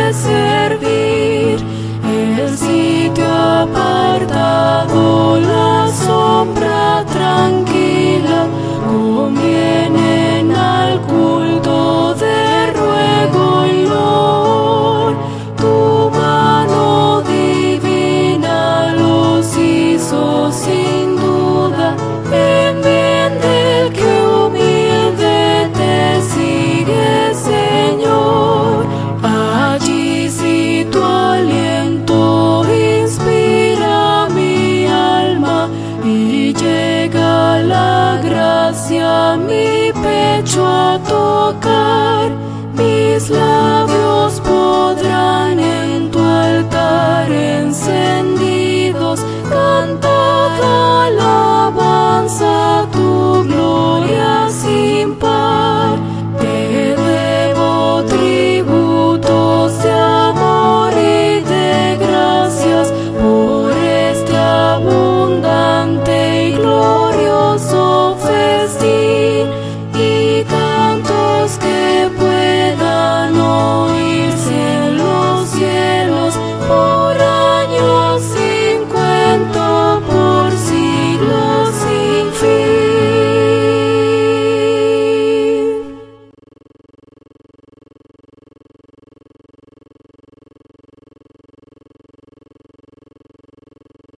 servir. El sitio apartado, la sombra tranquila, convienen al culto de ruego y loor. Tu mano divina los hizo sin duda, en bien del que humilde te sigue, Señor. Allí si tu aliento inspira mi alma y llega la gracia a mi pecho a tocar, mis labios podrán en tu altar encendidos cantar.